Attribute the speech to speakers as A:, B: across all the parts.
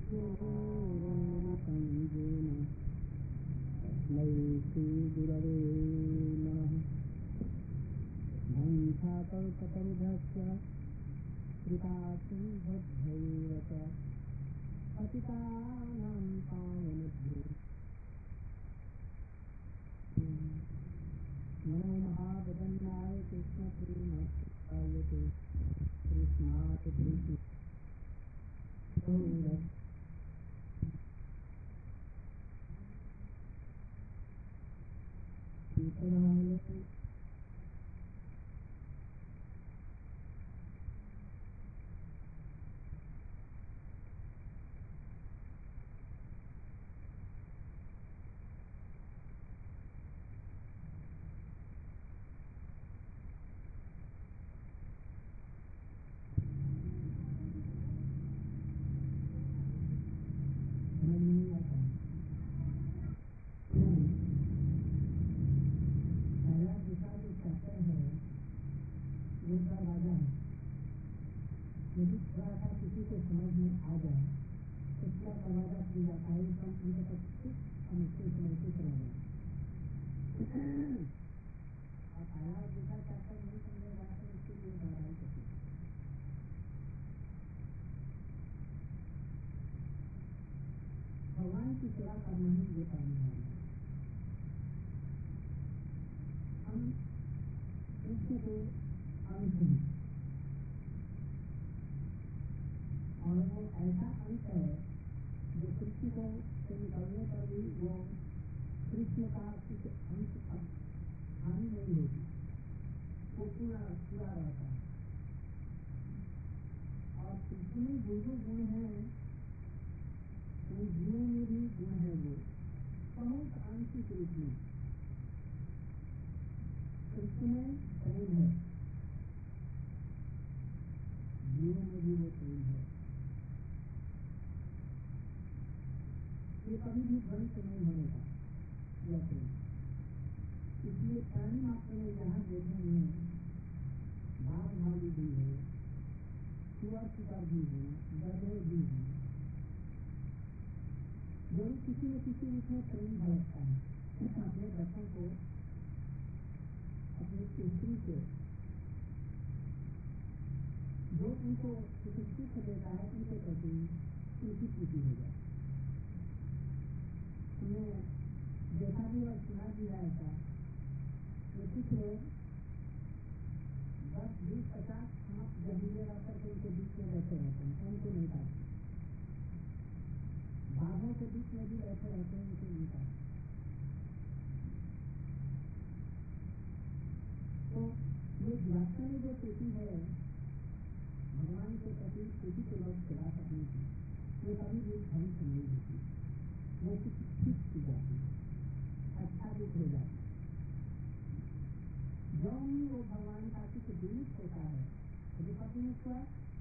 A: योरन्नमतं येन तस्मै श्रीगुरवे नमः। वंशाकल्पतरुभ्यश्च कृपासिन्धुभ्यैव च पतितानां पावनेभ्यो नमो महावदन्याय कृष्णप्रेमकृष्णाय कृष्णाय कृष्ण यदि थोड़ा सा किसी को समझ में आ जाए तो क्या दरवाजा खुल जाता है, एकदम उनके तक समझते चला जाए। और पहला दूसरा चैप्टर नहीं समझेगा तो उसके लिए बाधाई करती है। भगवान की सेवा करना ही ये करना है। हम कृष्ण के अंश हैं और वो ऐसा अंश है जो कृष्ण को से निकलने पर भी वो कृष्ण का कुछ अंश हानि नहीं होती, वो पूरा रहता है। और कृष्ण में जो गुण है उन जीवों में भी गुण है, वो बहुत आंशिक रूप में कृष्ण में प्रेम है, जीवों में भी वो प्रेम है। ये कभी भी ध्वंस नहीं होने का यह प्रेम। इसलिए प्राणी मात्र में यहाँ देखेंगे बाघ भालू भी है, सुअर शिकार भी है, गधे भी है, जरूर किसी न किसी रूप में प्रेम झलकता है। अपने बच्चों को अपनी स्त्री से जो उनको किसी सुख देता है उनके प्रति उनकी प्रीति हो जाए। हमने देखा भी और सुना भी है ऐसा कि कुछ लोग 10, 20, 50 हाथ जमीने रख करके उनके बीच में बैठे रहते हैं, उनको नहीं पाते। बाघों के बीच में भी बैठे रहते हैं, उनको नहीं पाते। तो ये जीवात्मा में जो स्थिति है भगवान के प्रति स्थिति के लोग सेवा करने की, वो कभी भी ध्वंस नहीं होती, वो कुछ ठीक की जाती है, अच्छा रूप हो जाती है। जो वो भगवान का कुछ विमुख होता है, कभी विमुख हुआ,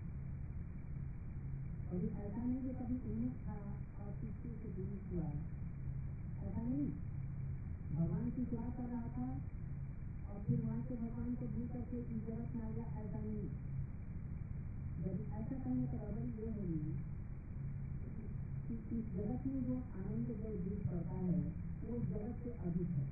A: कभी ऐसा नहीं कि कभी उन्मुख था और किसी से विमुख हुआ, ऐसा नहीं। भगवान की सेवा कर रहा था और फिर वहां से भगवान को भूल करके इस जगत में आ गया, ऐसा नहीं। यदि ऐसा करने पर अगर ये होगी कि इस जगत में जो आनंद जो जीत पड़ता है वो जगत से अधिक है,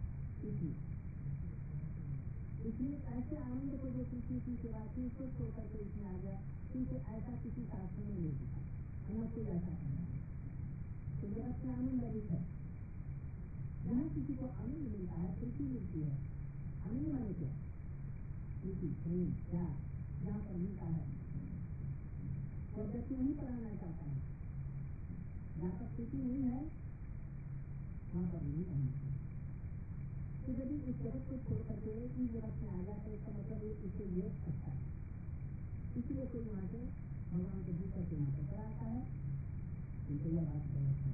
A: इसलिए ऐसे आनंद को जो कृष्ण की सेवा की उसको छोड़ करके इसमें आ गया, क्योंकि ऐसा किसी शास्त्र में नहीं दिखा, हमें कोई ऐसा करना है। तो जगत से आनंद अधिक है, जहाँ किसी को आनंद मिलता है, प्रीति मिलती है। आनंद माने क्या? प्रीति, प्रेम, प्यार जहाँ पर मिलता है वह व्यक्ति नहीं कराना चाहता है। जहाँ पर प्रीति नहीं है वहाँ पर नहीं रहना चाहिए। तो यदि उस जगत को छोड़ करके इस जगत में आ जाता है, इसका मतलब उसके लिए अच्छा है। इसलिए कोई वहाँ से भगवान को भूल करके यहाँ पर आता है, उनको यह बात गलत है।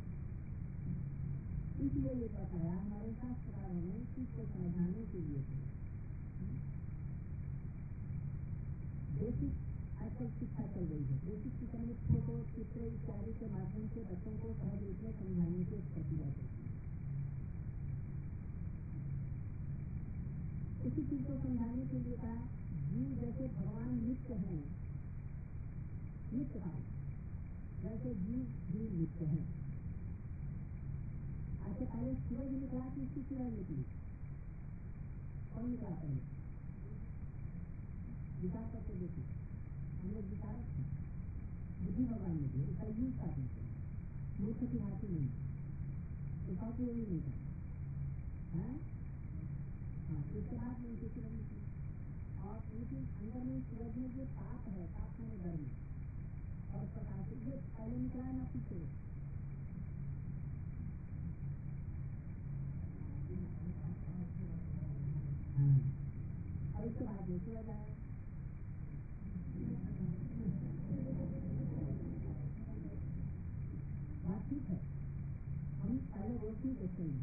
A: इसलिए ये बताया हमारे शास्त्रकारों ने इसको समझाने के लिए बेसिक आजकल शिक्षा चल रही है। बेसिक शिक्षा में फोटो, चित्र इत्यादि के माध्यम से बच्चों को सहज रूप में समझाने की प्रक्रिया चलती है। इसी चीज को समझाने के लिए कहा, जीव जैसे भगवान नित्य हैं, नित्य भाव वैसे जीव भी नित्य है। अच्छा, पहले सूरज निकला कि इसकी सूरज निकली? कौन निकला पहले? विचार करके देखिए, हम लोग विचारक हैं, बुद्धि भगवान ने दी, उसका यूज करते हैं, मूर्ख की भांति नहीं, उसका उपयोग नहीं करते। हाँ, उसके बाद में उनकी सूरज निकली और उनके अंदर में सूरज में जो ताप है, ताप में गर्मी और प्रकाश ये पहले निकला ना पीछे? और उसके बाद में सूरज आया। बात ठीक है, हम पहले रोशनी देखते हैं,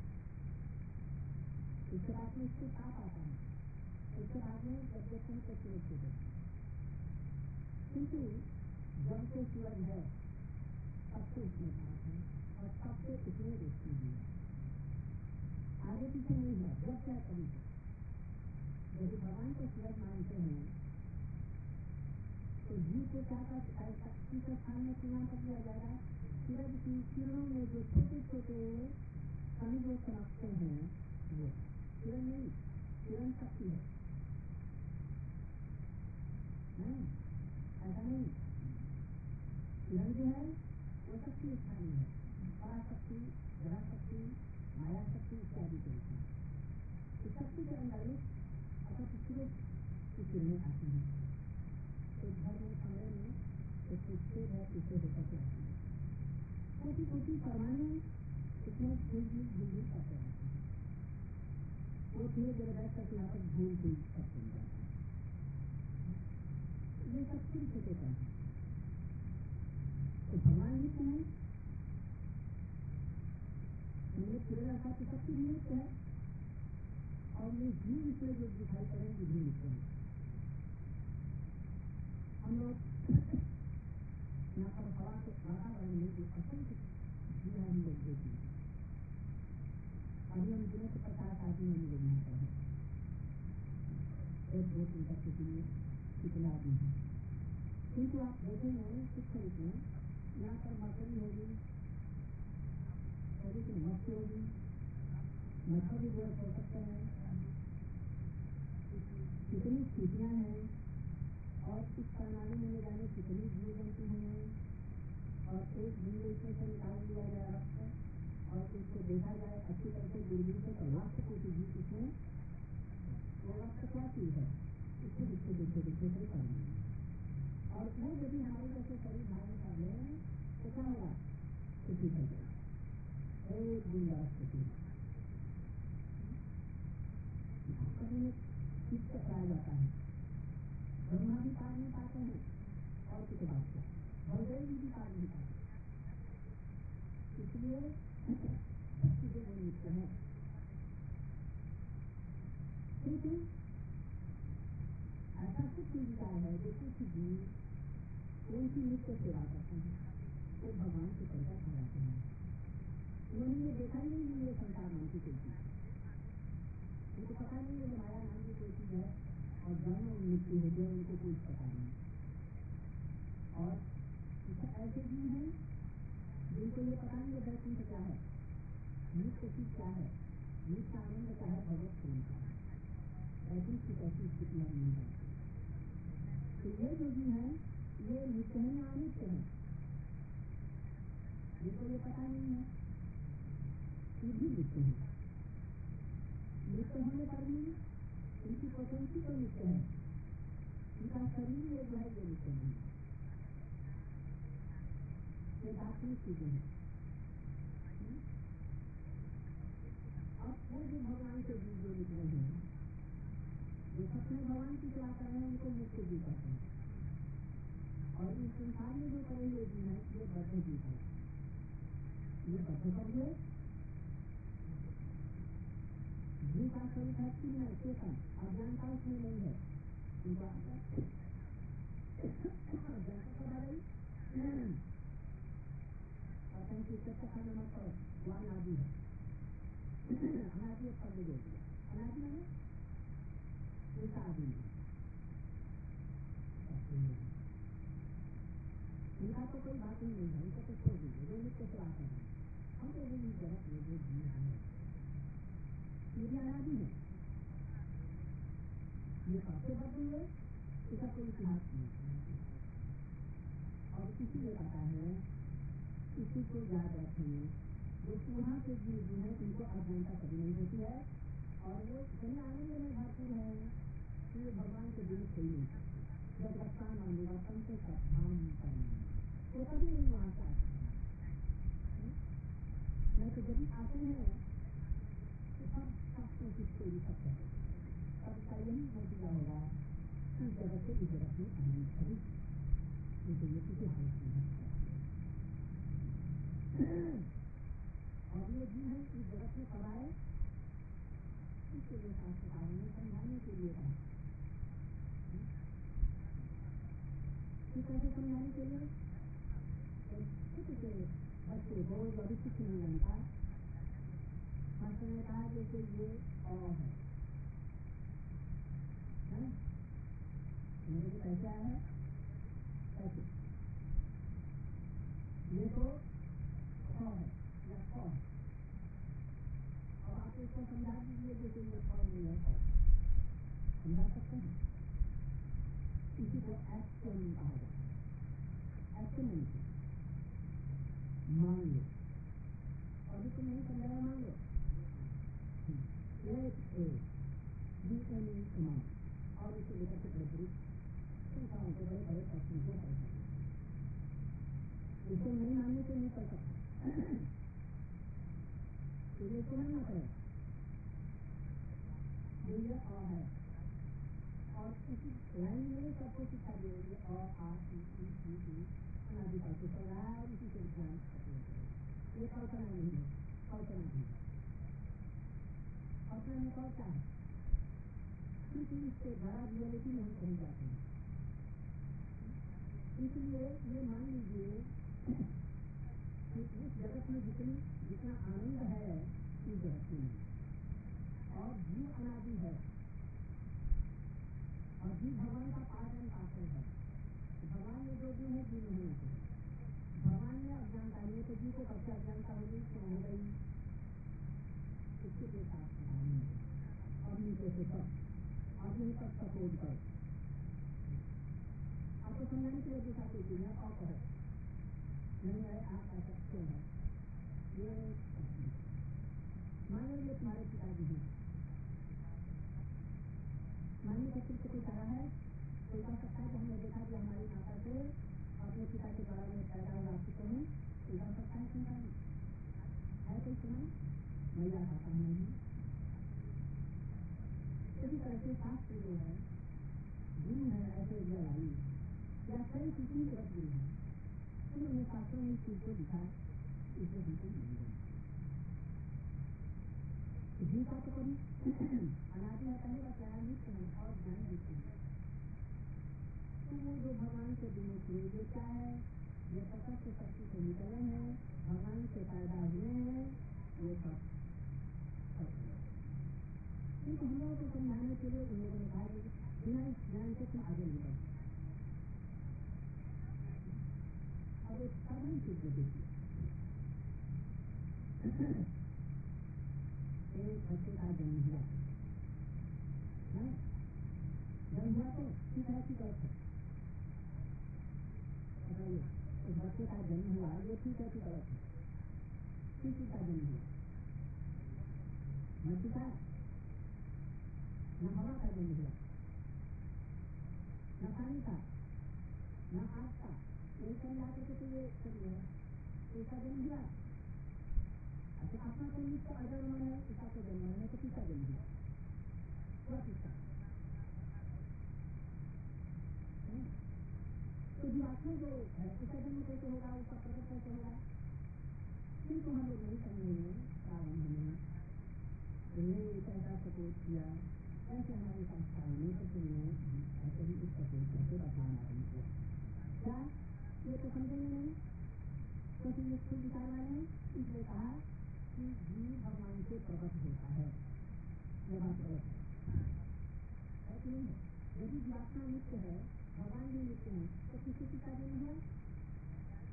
A: उसके बाद में उसको ताप आता है, उसके बाद में जब देखते हैं तो सूरज को देखते हैं। किंतु जब से सूरज है तब से उसमें ताप है और तब से उसमें रोशनी है, आगे पीछे नहीं है, जब से कभी से। यदि भगवान को सूरज मानते हैं तो जीव को क्या शक्ति के स्थान में तुलना कर दिया जाएगा? सूरज की किरणों में जो छोटे छोटे कण जो चमकते हैं वो किरण नहीं, किरण शक्ति है, ऐसा नहीं। किरण जो है वो शक्ति स्थानीय है, पराशक्ति, ग्रहशक्ति, माया शक्ति इत्यादि के रूप में। इस शक्ति के अंदर में अर्थात सूरज की किरणें आती हैं। एक घर में कमरे में एक छेद है, उससे होकर के आती है, छोटी छोटी परमाणु इसमें झूल करते रहते हैं, वो धीरे धीरे बैठ करके यहाँ पर झूल करते जाते हैं। ये सब छोटे छोटे कण हैं। तो भगवान नित्य है, उन्हें किरण अर्थात शक्ति भी नित्य है और ये जीव इसमें जो दिखाई पड़ेंगे भी नित्य है। हम लोग यहाँ पर हवा के वातावरण में जो असंख्य जीव हम लोग देखते हैं, अभी हम गिने तो 50 आदमी हम लोग यहाँ पर हैं, 1 2 3 करके गिने कितने आदमी हैं। किंतु आप देखेंगे सूक्ष्म रूप में यहाँ पर मकड़ी होगी, मच्छी होगी, मच्छर भी गोरख हो सकते हैं, कितनी चीटियाँ हैं और इस प्रणाली में ले जाने कितनी जीव जंतु हैं और एक बिंदु इसमें से निकाल दिया जाए रक्त और उसको देखा जाए अच्छी तरह से दूरबीन से तो लाख कोटि जीव इसमें। वो रक्त क्या चीज है? इसको देखते देखते देखते से करनी है और वो यदि हमारे जैसे शरीर धारण कर ले तो क्या होगा? खुशी कर जाए, एक दिन खुशी चित्त कराया जाता है। ब्रह्मा भी पार नहीं पाते हैं और किसी बात से बलदेव भी पार नहीं पाते, इसलिए भक्ति जो नित्य है। किंतु ऐसा कुछ विचार है जो कुछ जीव उनकी नित्य सेवा करते हैं, वो भगवान के परिकर ठहराते हैं। उन्होंने ये देखा ही नहीं ये संसार नाम की कोई चीज, उनको पता नहीं है माया नाम की कोई चीज है और जन्म मृत्यु हो गया, उनको कोई पता नहीं। और ऐसे जीव हैं जिनको ये पता नहीं है वैकुंठ क्या है, नित्य चीज क्या है, नित्य आनंद क्या है, भगवत प्रेम क्या है, वैकुंठ की कैसी स्थिति हम नहीं जानते। तो ये जो जीव है ये नित्य है या अनित्य है, जिनको ये पता नहीं है ये भी नित्य है। नित्य होने पर भी उनकी पोटेंसी तो नित्य है, उनका शरीर ये जो है ये नित्य नहीं है, ये दार्शनिक चीजें हैं। अब वो जो भगवान के जीव जो निकले हैं, जो सपने भगवान की सेवा कर रहे हैं उनको मुक्त जीव कहते हैं और इस संसार में जो करे हुए जीव है ये बद्ध जीव है। ये बद्ध कर हुए जीव का स्वरूप है कि मैं चेतन, अज्ञानता उसमें नहीं है। नंबर पर वन आदि है, अनादि शब्द जोड़ दिया, अनादि है उनका आदि नहीं, उनका तो कोई बात ही नहीं है, उनको तो छोड़ दीजिए, जो नित्य सेवा कर रहे हैं। हम तो वही जगत में जो जीव हैं ये भी अनादि है, ये सबसे बदल हुए, इसका कोई इतिहास नहीं है। और इसीलिए कहता है, इसी को याद रखेंगे, जो वहाँ के जीव जो है उनको अज्ञानता कभी नहीं होती है और वो इतने आनंद में भरपूर है कि वो भगवान के दिन सही नहीं सकते। जब रक्षा मांगेगा तंत्र सत्धाम करेंगे, वो कभी नहीं वहाँ से आते हैं। नहीं तो जब आते हैं तो सब शास्त्रों की स्टोरी सब कहते हैं, सबका यही नतीजा होगा कि जगत से इस जगत में आने खड़ी तो ये किसी हालत में है। और ये जीव है इस जगत में कब आए, इसके लिए शास्त्रकारों ने समझाने के लिए कहा। कैसे समझाने के लिए, छोटे से बच्चे को अभी कुछ नहीं जानता, मास्टर ने कहा जैसे ये और है मेरे को कैसे आया है, कैसे ये तो है या है, और आप इसको समझा दीजिए जैसे ये नहीं है, समझा सकते हैं। इसी को एक्शन कहा जाता है। एक्शन नहीं मान लो, अभी तुम नहीं समझाया मान लो, और इसे लेकर के बड़े बड़ी संस्थाओं को बड़े बड़े प्रश्न को कर सकते, इसको नहीं मानने से नहीं कर सकते, इसको नहीं मानते ये है। और इसी लाइन में सबको सिखा देंगे और अनादिकाल से चल रहा है, इसी से ज्ञान ये कल्पना नहीं है, कल्पना नहीं है। कल्पना में कौन सा है, क्योंकि इससे बड़ा रियलिटी नहीं पहुंच जाते हैं। इसलिए ये मान लीजिए कि इस जगत में जितना आनंद है इस जगत में और जीव अनादि है और जीव भगवान का पालन पात्र है। भगवान में जो जीव है जीव नहीं होते, भगवान में अज्ञानता नहीं तो जीव को कब अज्ञानता होगी, क्यों हो गई, इसके साथ और नीचे से सब और नहीं तक सपोर्ट कर आपको समझाने के लिए दूसरा कोई चीज है और कहो नहीं है, आप ऐसा क्यों है, ये मान लीजिए तुम्हारे पिताजी हैं, मानने का सिर्फ कोई चारा है, कोई कह सकता है कि हमने देखा कि हमारी माता से अपने पिता के द्वारा में पैदा हुआ चुके हैं, कोई कह सकता है चिंता नहीं है, कोई सुना मैया खाता नहीं। इसी तरह से शास्त्र जो है गुरु है, ऐसे जलाई या कई किसी के रख गुरु है, उन्होंने शास्त्रों में इस चीज को दिखा, इसे हमको नहीं देना जीता तो कभी अनादि है, पहले बताया नित्य है और ज्ञान नित्य है। तो वो जो भगवान से विमुख हुए जो क्या है, ये तटस्थ शक्ति से निकले हैं, भगवान से पैदा हुए हैं, ये सब किंतु हम लोगों को समझाने के लिए उन लोगों ने कहा कि बिना इस ज्ञान से तुम आगे नहीं बढ़। अब एक साधारण चीज देखिए, एक बच्चे का जन्म हुआ, जन्म हुआ तो ठीक है कि गलत है, बताइए उस बच्चे का जन्म हुआ ये ठीक है कि गलत है, किस चीज का जन्म हुआ, न पिता न हवा का जन्म हुआ, न पानी का न आग का, ये समझा करके तो ये सही है, इसका जन्म हुआ। अच्छा अपना तो नित्य अजर मन है, इसका तो जन्म है तो किसका जन्म हुआ, क्या किसका, तो जीवात्मा जो है उसका जन्म कैसे होगा, उसका प्रकट कैसे होगा, किंतु हम लोग नहीं समझेंगे प्रारंभ में कैसा सपोर्ट किया, ऐसे हमारे संस्थाओं ने ऐसे ही इस सपोर्ट करके बताना आरम्भ किया। क्या ये तो समझेंगे नहीं, क्योंकि ये खुद विचार वाले हैं, इसलिए कहा कि जीव भगवान से प्रकट होता है, यह बात गलत है कि नहीं है। यदि जीवात्मा नित्य है, भगवान भी नित्य है, तो किसी की का जन्म हुआ,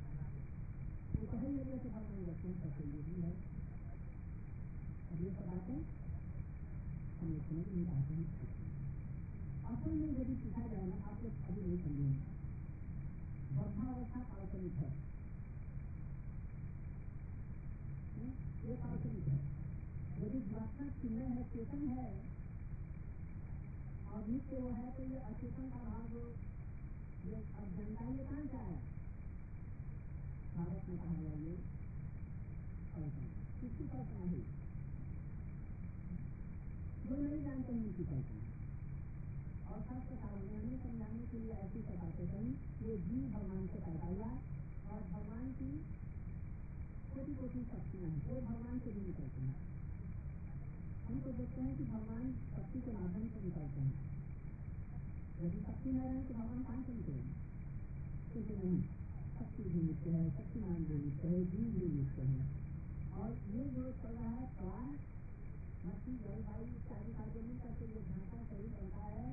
A: कौन सा भी है। अब ये सब बातें हम लोग समझ नहीं पाते हैं। असल में यदि पूछा जाए ना, आप लोग अभी नहीं समझेंगे। वर्षावस्था काल्पनिक है, ये काल्पनिक है। यदि जीवात्मा चिन्ह है, चेतन है और नित्य वो है, तो ये अचेतन का भाव जो अब जनता ये कहाँ से आया? भारत में कहा गया ये कल्पना, किसकी कल्पना है? जो नहीं जानते हैं उनकी कल्पना। और शास्त्रकारों ने हमें समझाने के लिए ऐसी सब बातें कही, ये जीव भगवान से पैदा हुआ और भगवान की छोटी छोटी शक्तियाँ हैं, वो भगवान से भी निकलते हैं। हम तो देखते हैं कि भगवान शक्ति के माध्यम से निकलते हैं। यदि शक्ति न रहे तो भगवान कहाँ से निकलेंगे? क्योंकि नहीं, शक्ति भी नित्य है, शक्तिमान भी नित्य है, जीव भी नित्य है। और ये जो चल रहा है सवाल, मट्टी जलवायु इत्यादि का जो मिल करके जो ढांचा शरीर बनता है,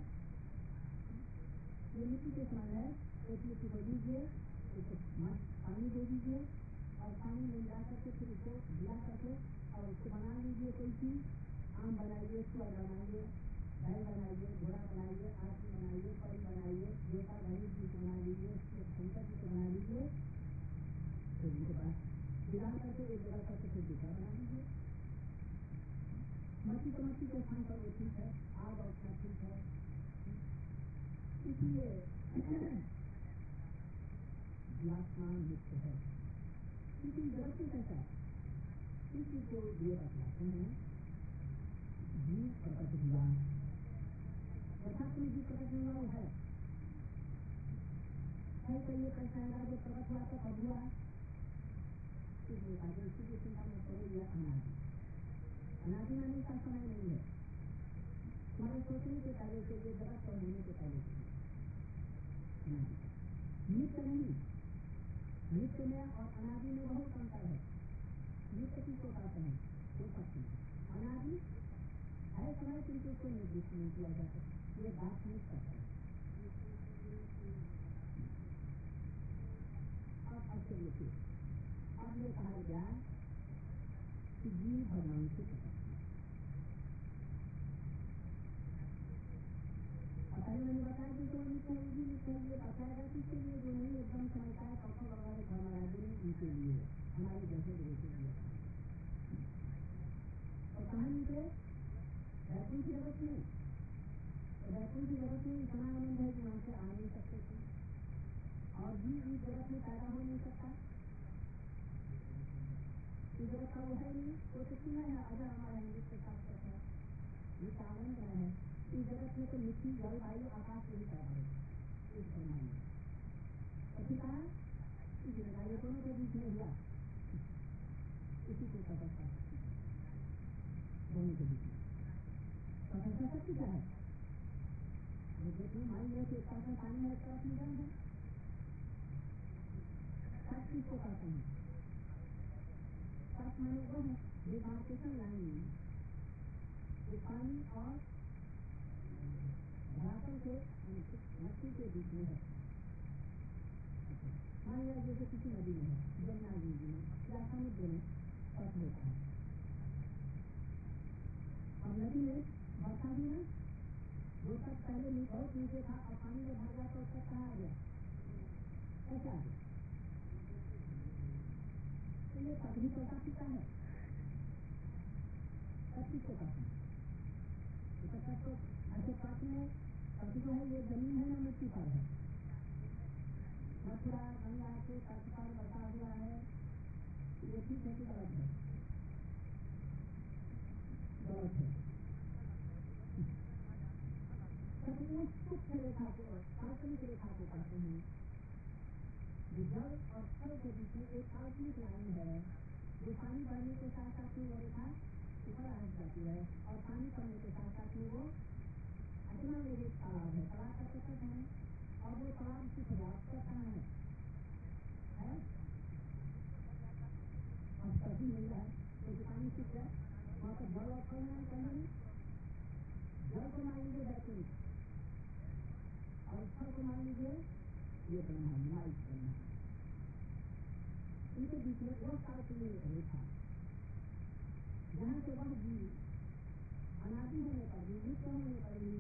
A: ये मिट्टी के समान है। एक मिट्टी को दीजिए, एक पानी दे दीजिए और पानी में मिला करके फिर उसको गिरा करके और उसको बना लीजिए। कोई चीज, आम बनाइए, सुअर बनाइए, बैल बनाइए, घोड़ा बनाइए, आदमी बनाइए, परी बनाइए, देवता गणेश जी को बना लीजिए, शंकर जी को बना लीजिए। फिर उनके पास गिरा करके एक जगह करके फिर दूसरा बना लीजिए। मट्टी तो मट्टी के स्थान पर वो ठीक है, आग और क्या ठीक है। इसलिए जीवात्मा मुक्त है। इसी जगत में कैसा है, इसी को ये बतलाते हैं। जीव प्रकट हुआ, यथार्थ में जीव प्रकट हुआ वो है। तो ये कैसा है जो प्रकट हुआ तो कब हुआ? इसलिए आगे इसी की चिंता में करो। यह अनादि, अनादि में इसका समय नहीं है। तुम्हारे सोचने के पहले से, ये जगत पर होने के पहले से नित्य नहीं। नित्य में और अनादि में बहुत अंतर है। नित्य किसको कहते हैं? वो सकते हैं। अनादि है समय, किंतु उसको निर्दिष्ट नहीं किया जा सकता। ये दार्शनिक तत्व है। अब चलिए फिर, अब ये कहा गया कि जीव भगवान से प्रकट हुआ। पहले मैंने बताया कि जो नित्य होगी, नित्य ये बताएगा किसके लिए? जो नहीं एकदम समझता है कौन वगैरह धर्मराजी उनके लिए, हमारे जैसे लोगों के लिए। और कहाँ निकले? वैकुंठ की जगत में। वैकुंठ की जगत में इतना आनंद है कि वहाँ से आ नहीं सकते थे, और भी इस जगत में पैदा हो नहीं सकता। इस जगत का वो है नहीं, वो तो सुना है, अगर हमारा हिंदुत्व शास्त्र है, ये आनंद है। इस जगत में तो मिट्टी, जल, वायु, आकाश यही पैदा होगा इस ब्रह्मांड में। तो कहा ये दोनों के बीच में हुआ, इसी को तपस्या दोनों के बीच में। तपस्या शक्ति क्या है? देखिए, मान लिया कि 1% पानी है, 1% जल है। शक्ति को कहते हैं, सच माने वो है डिमार्केशन लाइन, जो पानी और धरातल के मट्टी के बीच में है। मान लिया जैसे किसी नदी में है, जमुना नदी में या समुद्र में तट होता है। और नदी में वर्षा हुई ना, वो तट पहले बहुत नीचे था और पानी में भर गया तो तक कहाँ आ गया? कैसे आ गया? तो ये तट भी चलता फिरता है। तट किसको कहते हैं? तट को ऐसे तट में तट जो है ये जमीन है ना, मिट्टी पर है। मथुरा गंगा के तट पर बसा हुआ है, ये ठीक है कि गलत है? गलत है। सूक्ष्म रेखा को, काल्पनिक रेखा को कहते हैं। जल और स्थल के बीच में एक काल्पनिक लाइन है, जो पानी बढ़ने के साथ साथ में वो रेखा ऊपर आ जाती है और पानी पड़ने के साथ साथ में वो अपना एक तालाब है, तालाब का तट है और वो तालाब सिर्फ वास्तव कहाँ है? अब सभी मिल रहा है, क्योंकि पानी सूख जाए वहाँ पर जल और फल है कहीं। जल को मान लीजिए बैकुंठ और स्थल को मान लीजिए ये ब्रह्मांड, लाइट ब्रह्मांड। उनके बीच में वो काल्पनिक रेखा, जहाँ से वह जीव अनादि होने पर भी, नित्य होने पर भी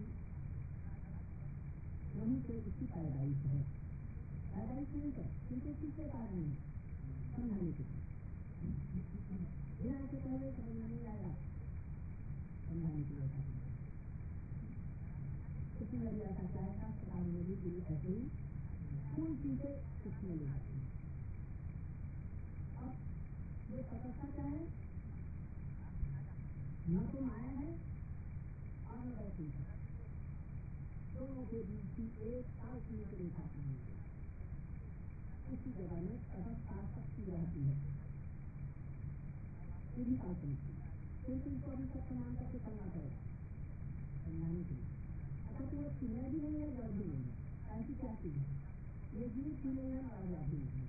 A: वहीं से उसकी पैदाइश है। पैदाइश नहीं है, किंतु किसके कारण है समझाने के लिए। यहाँ से पहले समझ में नहीं आएगा, समझाने के लिए किसी लगी ऐसा चाहेगा सरकार में भी ऐसे ही कोई चीजें सीखने ले जाती है। अब ये तपस्या क्या है, न तो माया है और न वैसी है, दोनों के बीच की एक काल्पनिक रेखा है। उसी जगह में तपस्या शक्ति रहती है, ये भी काल्पनिक है, क्योंकि इसको अभी सत्य मान करके चलना पड़ेगा समझाने के लिए। अच्छा तो वो चीजें भी नहीं है, जड़ भी नहीं है, ऐसी क्या चीज है, ये जीव भी नहीं है और भी नहीं है।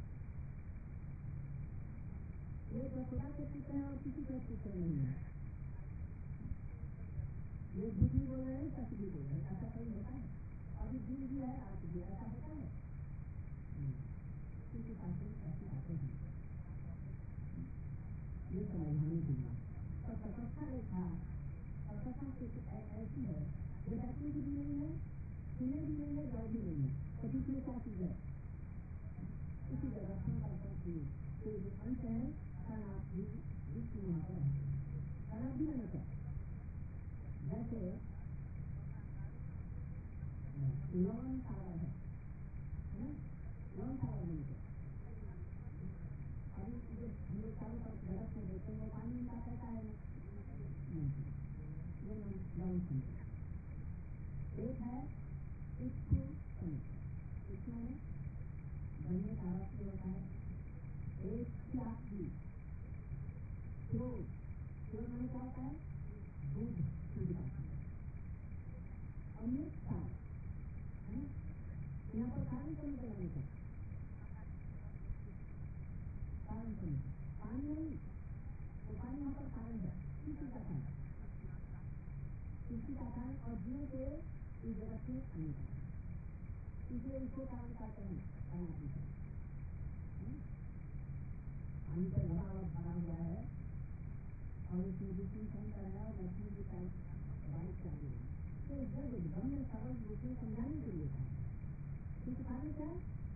A: ये खुदा के पुत्र है और किसी के पुत्र नहीं है। ये झूठ भी बोल रहे हैं, सच भी बोल रहे हैं, ऐसा कहीं होता है? अभी दिन भी है, आज भी ऐसा होता है? क्योंकि ऐसी बातें हैं, ये समझाने के लिए। और तपस्या रेखा तपस्या ऐसी है जो व्यक्ति भी नहीं है, सुने भी नहीं है, जड़ भी नहीं है, तो बीच में क्या चीज है? इसी जगह संकल्पन की जो अंत है, शरणार्थी विष्णु वहाँ पर है। शरणार्थी मैंने क्या, जैसे लवन सागर है ना, लवन सागर नहीं है। अभी जो हम लोग चारों तरफ जगत में देखते हैं वो पानी का कैसा है, ये लवन समुद्र। एक है इच्छु समुद्र, इच्छु में बनने का अर्थ होता है एक प्यासी, क्रोध में क्या होता है, दूध का और मिर्चा है ना। यहाँ पर कारण समुद्र नहीं है, कारण समुद्र पानी नहीं, तो पानी यहाँ पर कारण है, किसी का कारण, किसी का कारण और जीव के इस जगत में आने का, इसलिए इसको कारण कहते हैं। पानी का घड़ा भरा हुआ है और उसमें विष्णु शंकर है और लक्ष्मी जी का बारिश कर रही है, तो जब एकदम में सरल रूप में समझाने के लिए था। क्योंकि कारण क्या है,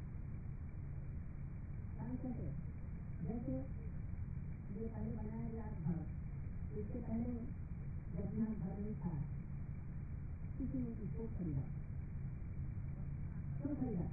A: कारण कैसे, जैसे ये पहले बनाया गया घर, इसके पहले जब यहाँ घर नहीं था, किसी ने इसको खरीदा, क्यों खरीदा,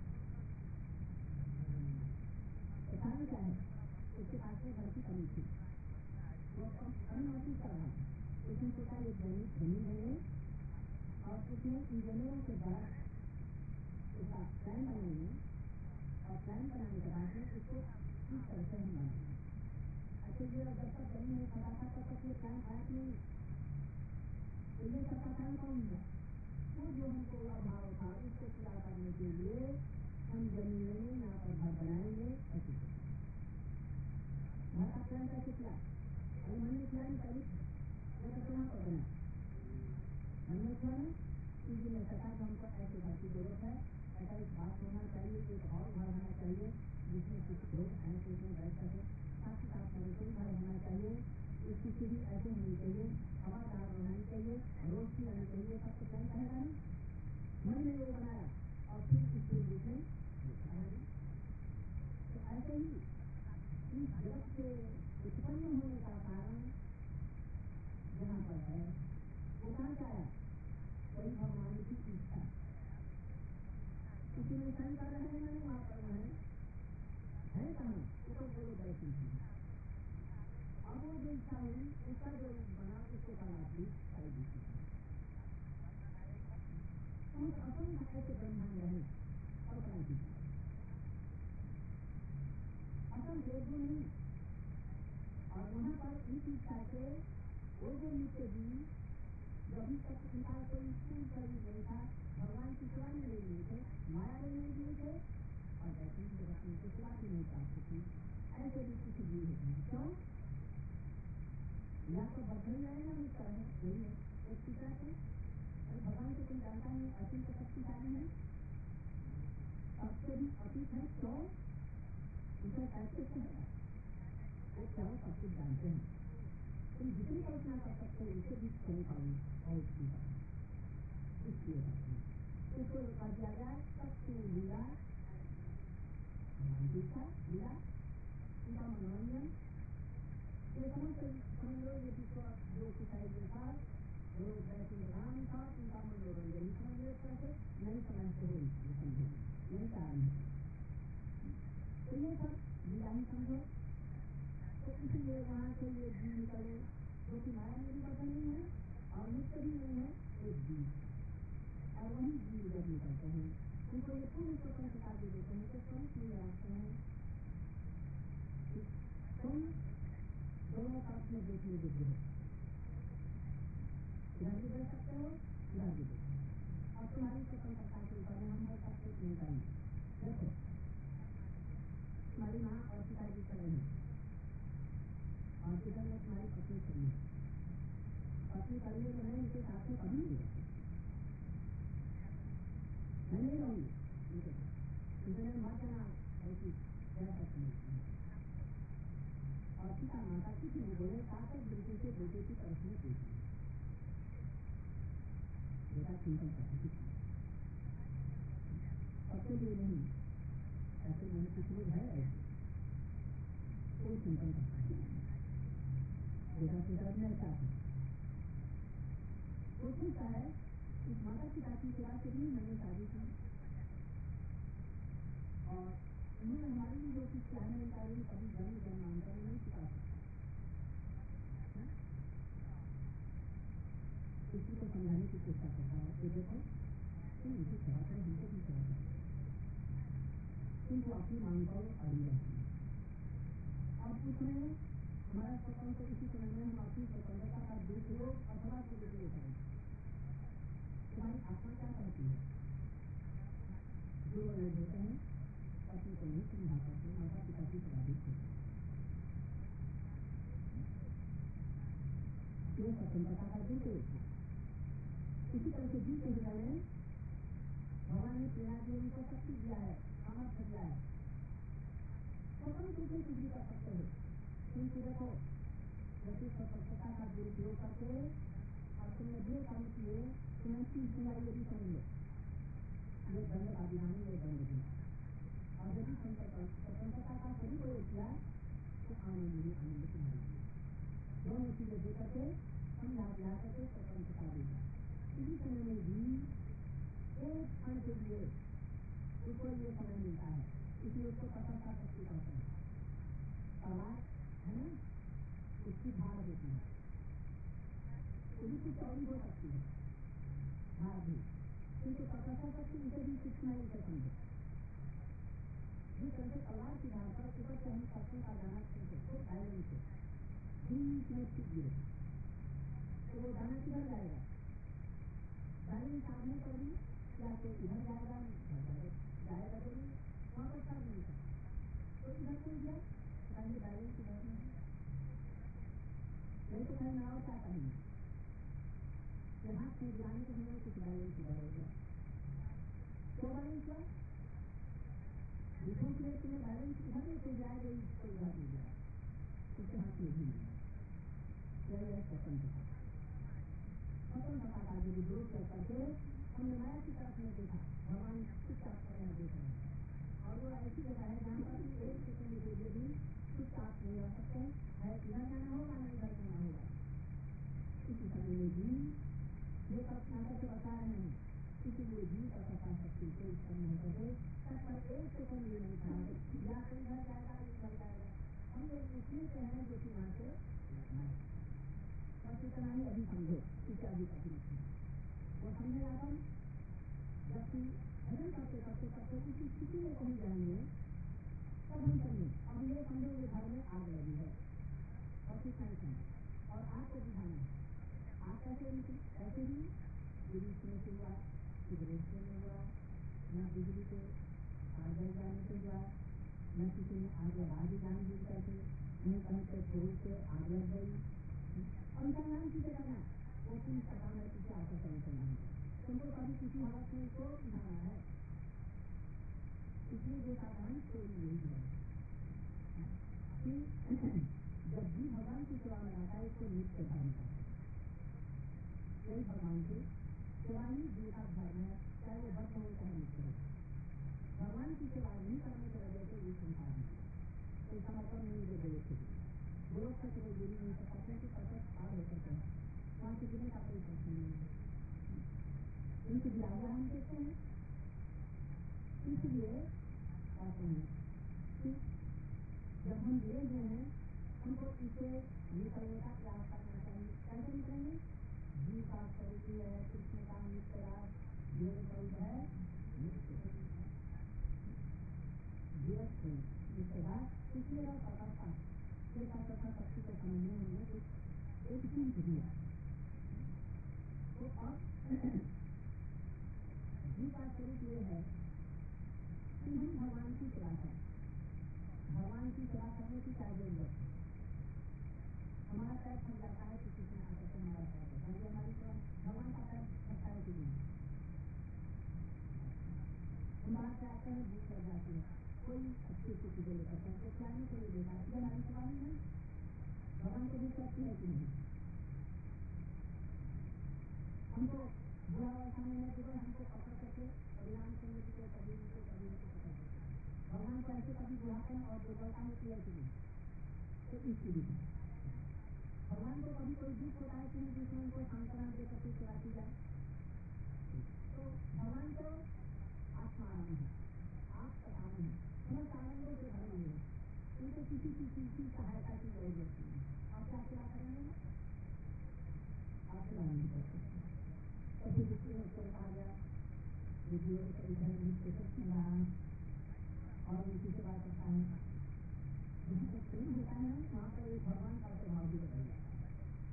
A: तो कारण क्या है, उसके पास में घर की कमी थी, वो कम महसूस कर रहा था, उसने सोचा ये जमीन है और उसने इंजीनियरों के द्वारा उसका प्लान बनाएंगे और प्लान बनाने के बाद में उसको इस तरह से हम बनाएंगे। अच्छा ये जब तक जमीन नहीं पता था तब तक ये प्लान आया नहीं, तो ये सबका काम कौन है, वो जो हमको अभाव था उसको पूरा करने के लिए हम जमीन लेंगे, यहाँ पर घर बनाएंगे, ऐसे घर का प्लान कैसे किया, अरे मन में प्लान करी कहाँ पर बना, मन में किया ना, किसी ने कहा कि हमको ऐसे घर की जरूरत है, ऐसा एक बात होना चाहिए, एक और घर होना चाहिए जिसमें कुछ लोग ऐसे में बैठ सके, साथ ही साथ में रसोई घर होना चाहिए, उसकी सीढ़ी ऐसे होनी चाहिए, हवादार होनी चाहिए, रोशनी होनी चाहिए, सब तो प्लान कहेगा नहीं, मन में वो बनाया और फिर इसके रूप में तो ऐसे ही इस जगत के उत्पन्न होने का कारण जहाँ पर है वो कहाँ से आया, वही भगवान की इच्छा, किसी ने शंका रहे नहीं वहाँ पर है कहाँ, ऊपर बोलो बैठी थी, अब वो जो इच्छा हुई उसका जो बना उसको करना थी पैदी थी, कुछ असंख्य ऐसे ब्रह्मांड रहे कल्पना की, असंख्य एक दो नहीं, और वहाँ पर इस इच्छा से वो जो नित्य जी जो अभी तक उनका कोई स्कूल शरीर नहीं था, भगवान की सेवा में नहीं थे, माया में नहीं थे और वैसे ही जगत में सेवा भी नहीं प्राप्त थी, ऐसे भी कुछ जीव होते हैं। क्यों, या तो बदल रहे हैं मुक्त है, यही है एक पिता से, अरे भगवान को कोई जानता नहीं, अतीत शक्तिशाली है, सबसे भी अतीत है, क्यों उसे कैसे है, वो क्या सब कुछ जानते हैं। तुम जितनी कल्पना कर सकते हो उससे भी कहीं कहीं और उसकी इसलिए उसको कहा दिया जाए सबसे लीला दूसरा लीला उनका मनोरंजन ये समझ लो ये जो सिखाई के साथ लोग बैठे राम था उनका मनोरंजन समझ लो कैसे नहीं समझते हो इसलिए समझो यही कारण है। तो ये सब लीला ही समझो। तो इसलिए वहाँ से ये जीव निकले जो कि माया में भी बदल नहीं है और मुक्त भी नहीं है एक जीव और वही जीव जब निकलते हैं उनको ये पूरी स्वतंत्रता दे देते हैं तो स्वरूप नहीं रखते हैं। तुम दोनों पास में देखने योग्य हो इधर भी बढ़ सकते हो इधर भी देख और तुम्हारी स्वतंत्रता के ऊपर हम बढ़ सकते नहीं करेंगे। देखो तुम्हारी माँ और पिताजी खड़े हैं और किधर में तुम्हारी पत्नी खड़ी है। पत्नी खड़ी है तो मैं इनके साथ में कभी नहीं रहती मैं नहीं रहूंगी इधर मत जाना ऐसी जैसा समझती और पिता माता किसी भी बोले साथ बिल्कुल से बेटे की तरफ में देखी बेटा चिंतन करती सबके लिए नहीं ऐसे मैंने कुछ लोग है ऐसे कोई चिंतन करता है बेटा चिंता में ऐसा है वो पूछता है इस माता पिता की सेवा के लिए मैंने शादी की और उन्होंने हमारे लिए जो कुछ चाहने निकाली कभी जन्म जन्मांतर नहीं चुका किसी को समझाने की चेष्टा करता है कि देखो तुम इनकी सेवा करो हमको भी सेवा करो तुमको अपनी मांग करो अड़ी रहती है। अब उसमें हमारा स्वतंत्र इसी समय में हम अपनी स्वतंत्रता का दुरुपयोग अथवा सदुपयोग करें। तुम्हारी आत्मा क्या कहती है जो लोग होते हैं पत्नी को नहीं समझा पाते माता पिता की पराधित होते ये स्वतंत्रता का दुरुपयोग है। इसी तरह से जीव के हृदय में भगवान ने प्रेरणा जो उनको शक्ति दिया है सामर्थ्य दिया है स्वतंत्र रूप से कुछ भी कर सकते हो। किंतु देखो जैसे स्वतंत्रता का दुरुपयोग करके और तुमने जो काम किए तुम्हें चीज सुनाई ये भी समझ लो ये दंड का विधान ये दंड दिया और यदि स्वतंत्रता का सदुपयोग किया तो आनंद ही आनंद तुम्हारी दोनों चीजें दे करके समझा दिया करके स्वतंत्रता देगा। इसी समय में भी एक क्षण के लिए उसको ये समय मिलता है इसलिए उसको प्रसन्नता शक्ति कहते हैं। तलाक है ना उसकी भार होती है थोड़ी सी चौड़ी हो सकती है भार भी किंतु प्रसन्नता शक्ति इसे भी सूक्ष्म है इसे समझो। जिस तरह से तलवार की धार पर ऊपर से हम पत्थर का दाना छींटे तो बैलेंस से बीच में टिक गिरे तो वो दाना किधर जाएगा बैलेंस साधने पर भी या तो इधर जाएगा जाएगा तो भी वहाँ पर कर नहीं सकता तो इधर कोई गया कहेंगे बैलेंस इधर नहीं तो कहेंगे और क्या कहेंगे यहाँ से जाने के लिए कुछ बैलेंस इधर हो गया तो बैलेंस हुआ दूसरों के लिए तुम्हें बैलेंस इधर लेके जाएगा इसको इधर ले जाए उसके हाथ में भी नहीं यही है स्वतंत्रता का जो दुरुपयोग करके हमने माया की तरफ में देखा भगवान चुपचाप कर रहे देख रहे हैं और वो ऐसी जगह है जहाँ पर एक सेकंड के लिए भी चुपचाप नहीं रह सकते है इधर जाना होगा ना इधर जाना होगा। इसी समय में भी ये कल्पना करके बता रहे हैं इसीलिए जीव का कथा शक्ति से उत्पन्न होकर के तब पर एक सेकंड भी नहीं था या तो इधर जाएगा इधर जाएगा हम लोग उसमें से हैं जो कि वहाँ से बस इतना ही अभी समझो इत्यादि का वो समझे आदम जबकि भजन करते करते करते उसी स्थिति में कहीं जाएंगे तब हम समझे अब ये समझो ये घर में आग लगी है और कुछ नहीं समझे और आग को बुझाना है आग कैसे ऐसे ही बिजली से हुआ सिगरेट से हुआ न बिजली के जल जाने से हुआ न किसी ने आगे आगे जान बुझ करके नहीं कहीं से छोड़ से आग लग गई अनुसंधान की करना वो तुम पता है पीछे आकर अनुसंधान तुमको कभी किसी हालत में को उठाना है इसलिए जो साधारण स्टोरी यही है कि जब भी भगवान की सेवा में आता है उसको नित्य धर्म करता है। कोई भगवान की सेवा ही जीव का धर्म है, चाहे वो भक्त हो चाहे नित्य हो। भगवान की सेवा नहीं करने की वजह से ये संसार में कोई समर्पण नहीं दे गए थे। गोलोक से कोई गिरी नहीं सकता क्योंकि पतक पार हो सकते हैं, वहाँ से गिरने का कोई प्रश्न नहीं है। इनकी भी आगे हम देखते हैं। इसलिए कहते हैं कि जब हम गिरे हुए हैं हमको इसे निकलने का प्रयास करना चाहिए। कैसे निकलेंगे? जीव का स्वरूप है कृष्ण का नित्य राज, जीव स्वरूप है नित्य राज, इसलिए और तपस्या तथा शक्ति को समझने हमने कुछ एक हिंट दिया। तो अब जीव का स्वरूप ये है कि हम भगवान की सेवा करें। भगवान की सेवा करने की क्या जरूरत है? हमारा पैर थक जाता है किसी से आकर के हमारा पैर होता है, हमारी सेवा भगवान का पैर थकता है कि नहीं? हम बाहर से आते हैं, भूख लग जाती है, कोई अच्छी चीजें लेकर के हमको खिलाने के लिए देता है, हमारी सेवा नहीं है। भगवान को भूख लगती है कि नहीं? हमको बुरा अवस्था में है, हमको पकड़ करके अभियान करने की कोई कभी पकड़ देते। भगवान को ऐसे कभी बुढ़ापन और दुर्बलता होती है कि नहीं? तो इसकी भी भगवान को कभी कोई दुख होता है कि नहीं जिसमें उनको सांत्वना दे करके सेवा की जाए? तो भगवान को आत्माराम है, आत्मकाम है, समस्त आनंदों से भरे हुए हैं, उनको किसी चीज की सहायता की जरूरत नहीं है। आप क्या सेवा करेंगे? आप सेवा नहीं कर सकते। तो फिर उसको कहा गया इधर नित्य कृष्ण रहा और उनकी सेवा करता है। जहाँ पर प्रेम होता है वहाँ पर एक भगवान का स्वभाव भी बदल जाता है।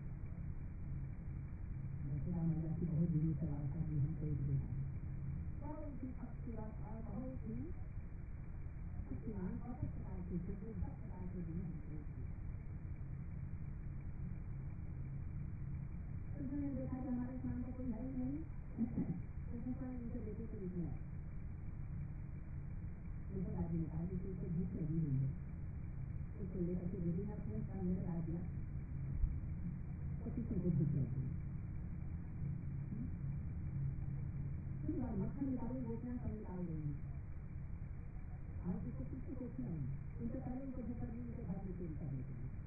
A: दशहरा मैया की बहुत बुरी सेवा करनी हमको एक देखा, बहुत ही खूबसूरत और बहुत ही शक्तिमान और सब प्रकार के सब प्रकार के दिन हमको उसने देखा कि हमारे स्थान को कोई है ही नहीं, तो उनके बेटे को लिखने आया। उनको राजी ने कहा कि उसको भूख लगी हुई है, उसको लेकर के यदि मैं अपने सामने ला दिया तो किसी को भूख लगी। मक्खन निकाली, रोटियां सब निकाल देंगी, आज उसको किसी को नहीं, उनसे पहले उनको भूख लगी, उनके घर में चोरी करने के लिए।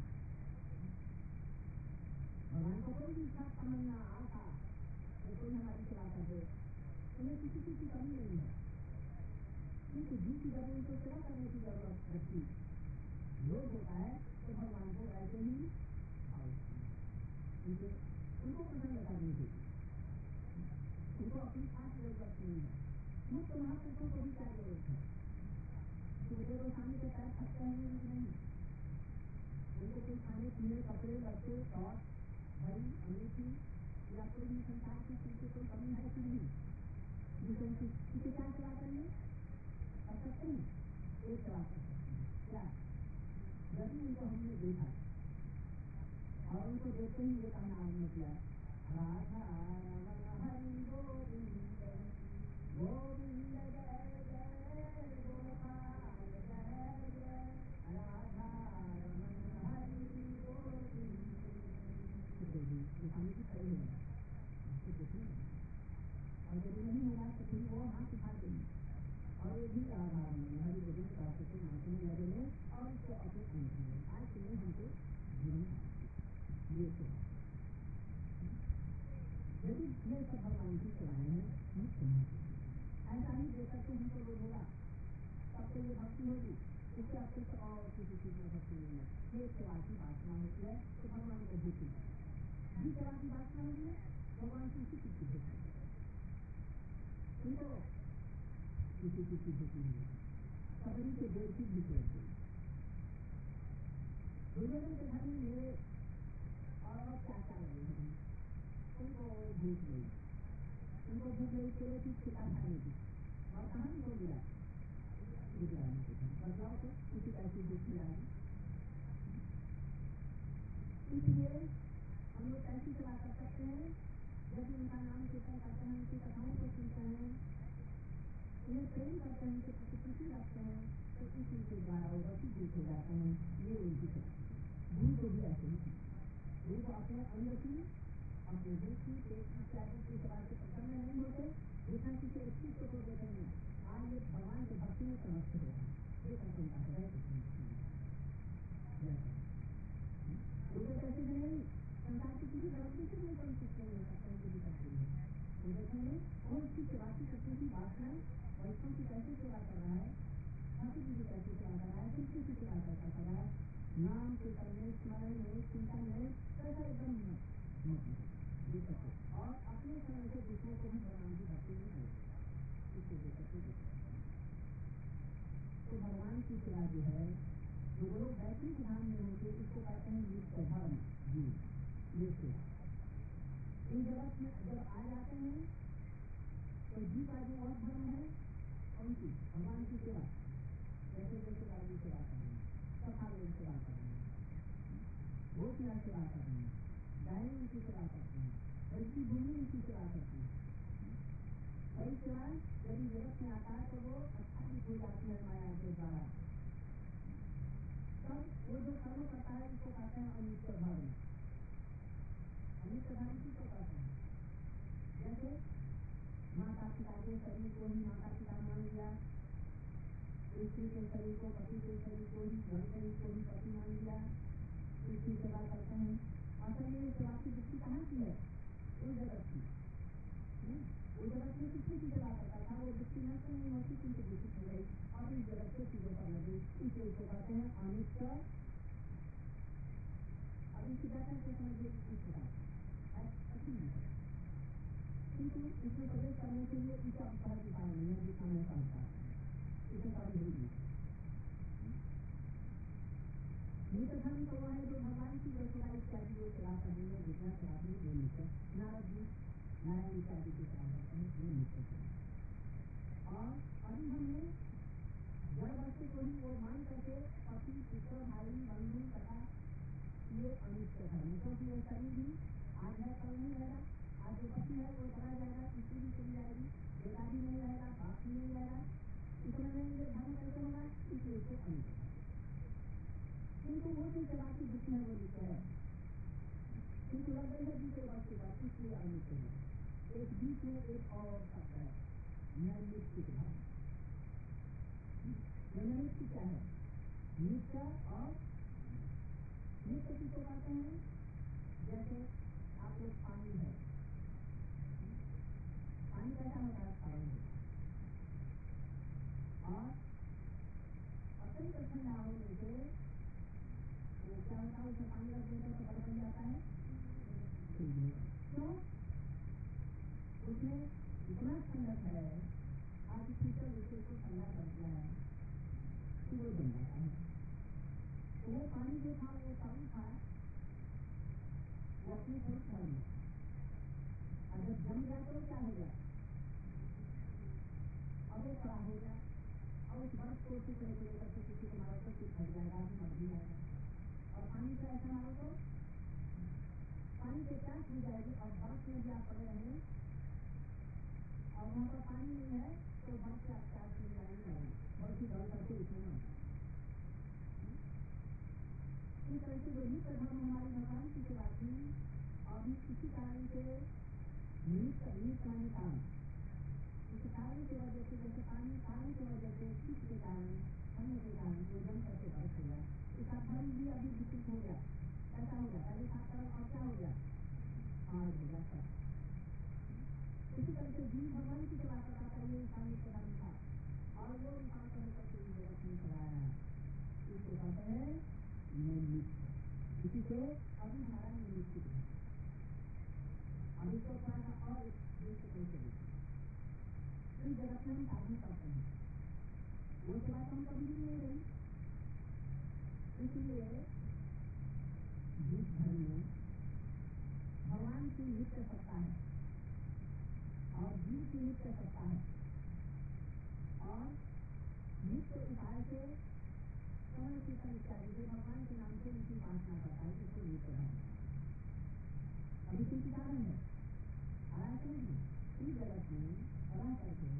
A: भगवान को कोई भी सब तमन्ना आशा जो कोई हमारी सेवा कर दे, उन्हें किसी चीज की कमी नहीं है, किंतु जिस जब उनको सेवा करने की जरूरत रहती लोग होता है तो भगवान को ऐसे ही उनको प्रसन्न करने के लिए उनको अपनी खास जरूरत नहीं है। मुक्त महापुरुषों को भी क्या जरूरत है? सुखदेव गोस्वामी के पैर थकते हैं नहीं, उनको कोई खाने पीने कपड़े लत्ते और भरी अंगूठी या कोई भी संसार की चीज की कोई कमी है कि नहीं? जिसे किसी क्या सेवा करेंगे कर सकते हैं, एक सेवा कर सकते हैं। क्या? यदि उनको हमने देखा और उनको देखते ही ये कहना आरम्भ किया, राधा रमन हरि गोविंद गोविंद जय जय गोपाल जय जय राधा रमन हरि गोविंद। की खड़ी है तो देखने और यदि नहीं हो रहा तो फिर वो हाथ उठा देंगे और ये भी राधा रमन हरि गोविंद का नाचने लगेंगे और उसको अपने अनुकूल आज तुम्हें हमको जीवन ये तो यदि ये सब भगवान की सेवाएं हैं मुक्त नहीं ऐसा ही देख करके हमको लोग होगा सबको ये भक्ति होगी, इससे अतिरिक्त और किसी चीज में भक्ति नहीं है। ये सेवा की वासना होती है तो भगवान को भूख लगती है, सेवा की वासना होगी भगवान की उसी चीज की भूख लगती है, उनको किसी चीज की भूख नहीं है, सबरी के देर की भूख लगती है। दुर्योधन के घर में मेरे और क्या क्या लगे हैं, उनको भूख नहीं, उनको भूख नहीं केले की छिपा खाने की और कहाँ उनको मिला गुजराने के घर बदलाव को किसी ऐसी भूख मिलाएगी। इसलिए हम लोग ऐसी सेवा कर सकते हैं यदि उनका नाम कीर्तन करते हैं, उनकी कथाओं को सुनते हैं, उन्हें प्रेम करते हैं, उनके प्रति खुशी रखते हैं तो इसी के द्वारा वो वसी जीत हो जाते हैं। ये उनकी सेवा गुरु को भी ऐसे ही गुरु को अपने अंग की अपने देश की पेट की इत्यादि की सेवा से प्रसन्न नहीं होते, जितना किसी एक चीज को देखेंगे आज ये भगवान के भक्ति में समस्त हो रहा है, ये सब उनका है। उनको कैसे नहीं संसार की किसी गलती से नहीं कोई कुछ नहीं होता, कहीं भी करते हैं वो देखेंगे कौन सी सेवा की करने की बात है, वैष्णव की कैसे सेवा कर रहा है, ठाकुर जी की कैसे सेवा कर रहा है, कृष्ण की सेवा कैसा कर रहा है, नाम के करने स्मरण में चिंतन में कैसा एकदम ये करते और अपने समय से दूसरों को भी भगवान की भक्ति में है इसको देखते। तो भगवान की सेवा जो है जो लोग वैश्विक ध्यान में होते इसको कहते हैं नित्य धर्म जी। ये सेवा इन जगत में जब आ जाते हैं तो जी का जो और धर्म है उनकी भगवान की सेवा, जैसे जैसे गाड़ी सेवा कर रहे हैं, सफा लोग सेवा कर रहे हैं, गोपियाँ सेवा कर रहे हैं, गायें उनकी सेवा करते हैं, बल्कि भूमि उनकी सेवा करती है। वही सेवा यदि जगत में आता है तो वो आच्छादित हो जाती है माया के द्वारा। तब वो जो कर्म करता है उसको कहते हैं अनित्य धर्म। अनित्य धर्म किसको कहते हैं? जैसे माता पिता के शरीर को ही माता पिता मान लिया, स्त्री के शरीर को पति के शरीर को ही घर शरीर को ही पति मान लिया, इसकी सेवा करते हैं। असल में ये सेवा की वृत्ति कहाँ की है? उस जगत की। वो जगत में किसी की सेवा करता था, वो वृत्ति नष्ट नहीं होती किंतु दूषित हो गई और इस जगत के चीजों पर लगी, इसे इसको कहते हैं अनित्य। अब इसकी व्याख्या से समझिए इस प्रकार अच्छी नहीं है, किंतु इसमें प्रवेश करने के लिए इसका सहज उपाय नहीं है जितना मैं समझता हूँ, इसे कभी नहीं। नित्य धर्म तो वह है जो भगवान की सेवा इत्यादि जो सेवा करने में जितना सेवा भी वो नित्य, नारद जी नारायण इत्यादि की सेवा करते हैं वो नित्य है। और अभी हमने जड़ बच्चे को ही वो मान करके पति पुत्र भाई बंधु तथा ये अनित्य धर्म, क्योंकि ये शरीर भी आज है कल नहीं रहेगा, आज जो पति है वो चला जाएगा, स्त्री भी चली जाएगी, बेटा भी नहीं रहेगा, बाप भी नहीं रहेगा, इसमें नहीं ये धर्म कैसे होगा, इसलिए इसको अनित्य है। किंतु वो जो सेवा की वृत्ति है वो नित्य है, किंतु लग गई है दूसरे वस्तु पर, इसलिए अनित्य है। एक बीच में एक और शब्द है नैमित्तिक धर्म। नैमित्तिक क्या है? नित्य और नित्य किसको कहते हैं? जैसे आप लोग पानी है, पानी कैसा होता है? खाली है और अत्यंत ठंडा होने से वो क्या होता है, उसमें पानी रख देते तो बर्फ बन जाता है। क्यों? उसमें इतना ठंडक है, आर्टिफिशियल उसको ठंडा कर दिया है कि वो बन जाता है। तो वो पानी जो था वो चालू था, वो अपने स्वरूप धर्म है, अगर जम गया तो क्या हो गया? अब वो खराब हो गया और उस बर्फ को टुकड़े को लेकर के किसी को मारो तो कुछ फट जाएगा, मर भी जाएगा। और पानी से ऐसा मारो तो पानी से प्यास हो जाएगी और बर्फ में भी आप पड़े रहे और वहाँ पर पानी नहीं है तो बर्फ से आप प्यास मिल जाएगी, बर्फ की गल करके इसमें मर जाए। इस तरह से जो नित्य धर्म हमारी भगवान की सेवा थी, अभी किसी कारण से नित्य माने कारण, इस कारण की वजह से जैसे पानी कारण की वजह से शीत के कारण ठंड के कारण वो जम करके बर्फ हो गया, इसका धर्म भी अभी विकृत हो गया। ऐसा हो गया पहले साफ तरह और क्या हो गया? हार्ड हो गया सब। इसी तरह से जीव भगवान की सेवा करता था, ये नित्य धर्म था और वो रूपांतर होकर के इस जगत में चलाया, इसको कहते हैं नित्य। इसी से अभी हमारा निश्चित है। अब इसको थोड़ा सा और दृष्टिकोण से देखिए, इस जगत में हम साधन करते हैं, वो सेवा तो हम कभी भी नहीं रही, इसलिए जिस धर्म में भगवान की नित्य सत्ता है और जीव की नित्य सत्ता है और नित्य उपाय से श्रवण कीर्तन इत्यादि से भगवान के नाम से उनकी उपासना करता है, इसको नित्य धर्म। अभी किसी कारण है ऐसे नहीं, इस जगत में रह करके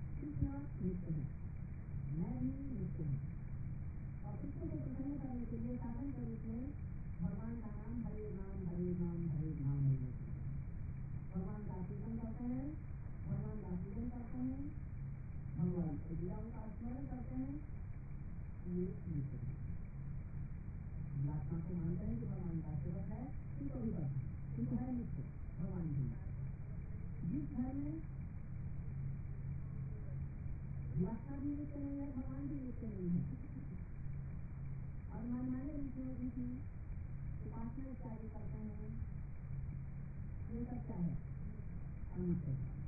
A: कृष्ण नित्य है, मैं भी नित्य हूँ और कृष्ण को प्रसन्न करने के लिए ये साधन के रूप में भगवान का नाम हरे नाम हरे नाम हरे नाम लेने के लिए भगवान का पूजन करते हैं, भगवान का पूजन करते हैं, भगवान की लीलाओं का स्मरण करते हैं। ये नित्य आत्मा को मानते हैं कि भगवान का सेवक है, उनको भी करते हैं, उनको है नित्य भगवान जी। जिस घर में जीवात्मा भी नित्य नहीं है, भगवान भी नित्य नहीं है और मनमाने रूप में उनकी उपासना इत्यादि करते हैं, ये सब क्या है? अनित्य।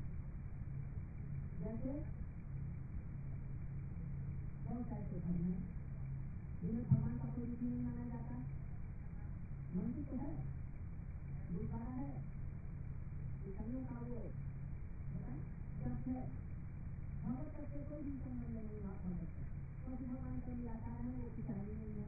A: जैसे बहुत ऐसे घर में जिन्हें भगवान का कोई रूप नहीं माना जाता, मंदिर तो है, गुरुद्वारा है, ईसाइयों का वो चर्च है, भगवत तक से कोई भी संबंध नहीं वहाँ भगवत तक, क्योंकि भगवान का निराकार है, वो ईसाई नहीं है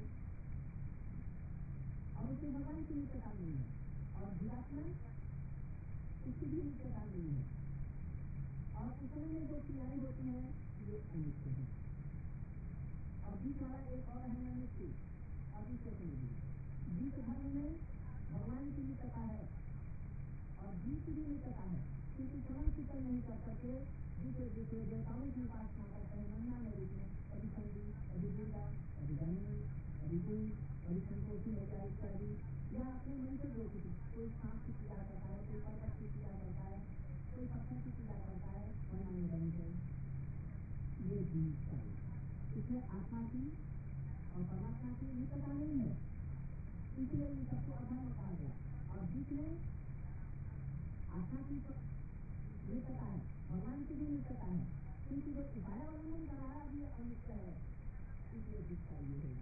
A: और उसमें भगवान की नित्यता नहीं है और जीवात्मा उसकी भी नित्यता नहीं है और उसमें में जो क्रियाएं होती हैं ये अनित्य है। और बीच वाला एक और है नित्य, अभी से समझिए बीच धर्म में भगवान की नित्यता है और बीच की भी नित्यता है, क्योंकि समान शीतल नहीं कर सकते, दूसरे दूसरे देवताओं की उपासना करते हैं मनमाने रूप में, कभी शंकर, कभी दुर्गा, कभी गणेश, कभी कोई, कभी संतोषी हो जाए इत्यादि, या अपने मन से जो कुछ, कोई सांप की पूजा करता है, कोई पर्वत की पूजा करता है, कोई पत्थर की पूजा करता है मनमाने ढंग से, ये बीज का इसमें आत्मा की और परमात्मा की निकटता नहीं है, इसलिए इन सबको अधर्म कहा गया। और बीच में आत्मा की निकटता है, भगवान की भी निकटता है, क्योंकि जो उपाय अवलंबन कर रहा है अभी अनित्य है, इसलिए जिसका ये है।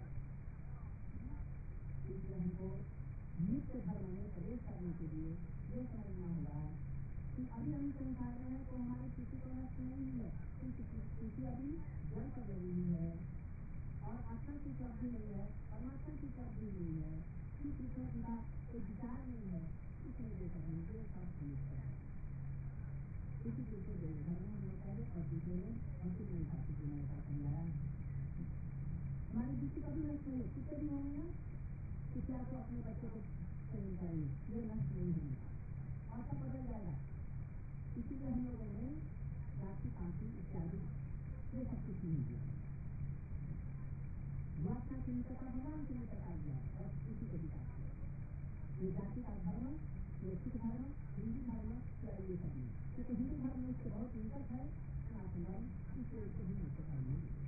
A: इसलिए हमको नित्य धर्म में प्रवेश करने के लिए ये समझना होगा कि अभी हम संसार में है तो हमारी स्थिति तो नष्ट नहीं है, स्थिति अभी जल पर लगी हुई है और आत्मा की उपलब्धि नहीं है, परमात्मा की उपलब्धि नहीं है, ठीक उसमें उनका कोई विचार नहीं है, इसमें ये करेंगे सब अनित्य है। इसी दूसरे देवघर में हमने पहले और दूसरे में हमसे नहीं खाती थी, मैंने कहा समझाया हमारी दृष्टि कभी नष्ट नहीं है, कितने भी होंगे ना कितना तो अपने बच्चे को ट्रेन करेंगे, ये नष्ट नहीं होंगे और सब बदल जाएगा। इसीलिए हम लोगों ने जाति पाति इत्यादि ये सब कुछ नहीं दिया, वासना की निकटता भगवान की निकटता दिया और इसी को विकास किया। ये जाति का धर्म, ये सिख धर्म, हिंदू धर्म क्या ये सब नहीं, क्योंकि हिंदू धर्म में इससे बहुत निकट है सनातन धर्म, इसलिए इसको भी निकटता नहीं है।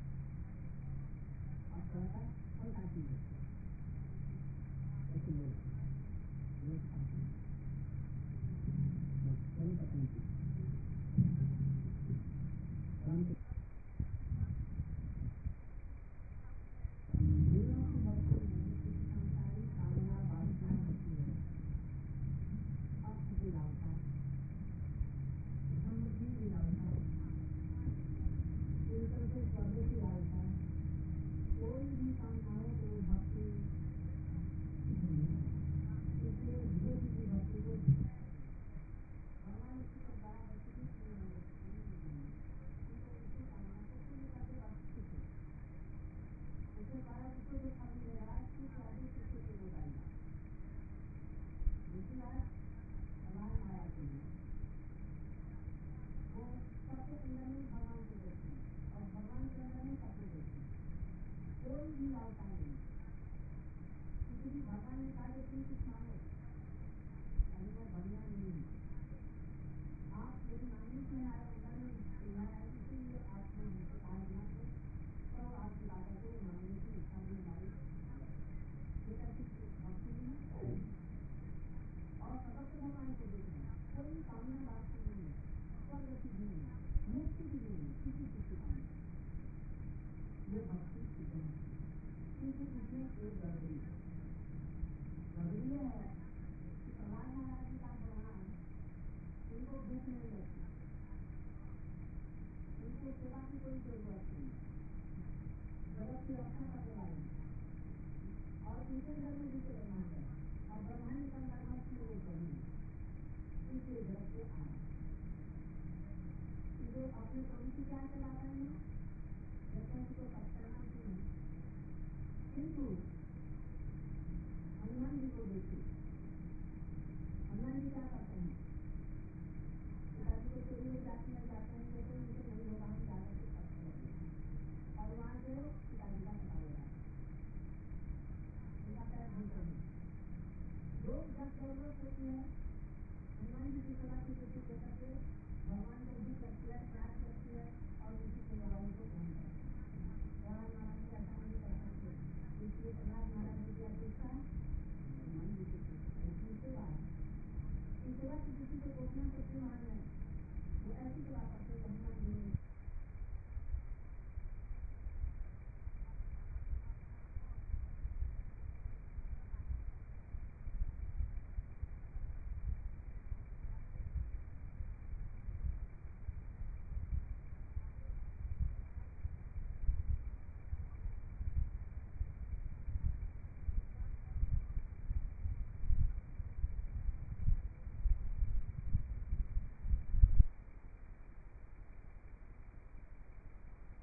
A: अब थोड़ा सा हल्का चीज है, ऐसे लोग बड़ी पसंद थी देवों की भक्ति में कुछ संसारी कामना वासना होती है, अर्थ की लालसा, समृद्धि की लालसा, कीर्तन से स्वर्ग की लालसा, कोई भी कामना हो तो भक्ति नहीं है। इसलिए धीरे धीरे भक्ति को भगवान उसकी तो बड़ा भक्ति नहीं होंगे, उसकी कामना को पूरी करके भक्ति से उसे बड़ा उसको जो फल मिलेगा उसकी शादी उसके से हो जाएगा। दूसरी बात हमारे माया के लिए वो सबके अंदर में भगवान को देखते हैं और भगवान के अंदर में सबको देखते हैं, कोई भी लालसा नहीं, किसी भी भगवान ने कहा कि तुम कुछ मांगो, अनुभव बढ़िया नहीं है, आप यदि मांगने में आए अंदर में सुना है, इसीलिए आपने हमसे कहा बिना तो आपकी बातों को मांगने की इच्छा नहीं हमारी, ये कैसी भक्ति नहीं है। और सबक भगवान को देखना, कोई कामना बात नहीं है, स्वर्ग की भी नहीं, मुक्ति की भी नहीं, किसी चीज की कामना, ये भक्ति सिद्ध है। क्योंकि इसमें एक गड़बड़ी है कि प्रहलाद महाराज जी का भगवान उनको भूख नहीं लगती, उनको सेवा की कोई जरूरत नहीं, जगत की रक्षा करने वाले और उनके घर में दूसरे ब्रह्मांड है और ब्रह्मांड का ब्रह्मांड में वो करेंगे, इसलिए जगत के आना जो अपने काम की क्या चला रहे हैं, जब तक को पकड़ना नहीं, किंतु हनुमान जी को देखिए, हनुमान जी क्या करते हैं, पिताजी को चोरी हो जाती है, जाते हैं, कहते हैं मुझे नहीं होगा, हम जाकर के पत्थर लगे और वहाँ से पिताजी का पता लगा, उनका पैर घुस रहे लोग जब जरूरत होती है हनुमान जी की सलाह की बेटी लेकर के भगवान को भूख लगती है, प्यास लगती है और उनकी सेवाओं को ध्यान करते हैं। प्रहलाद महाराज की ऐसा नहीं कर सकते, इसलिए प्रहलाद महाराज ने क्या पूछा, हनुमान जी से पूछा सेवा की दृष्टि से घोषणा करते महान है, वो ऐसी सेवा करते हनुमान जी ने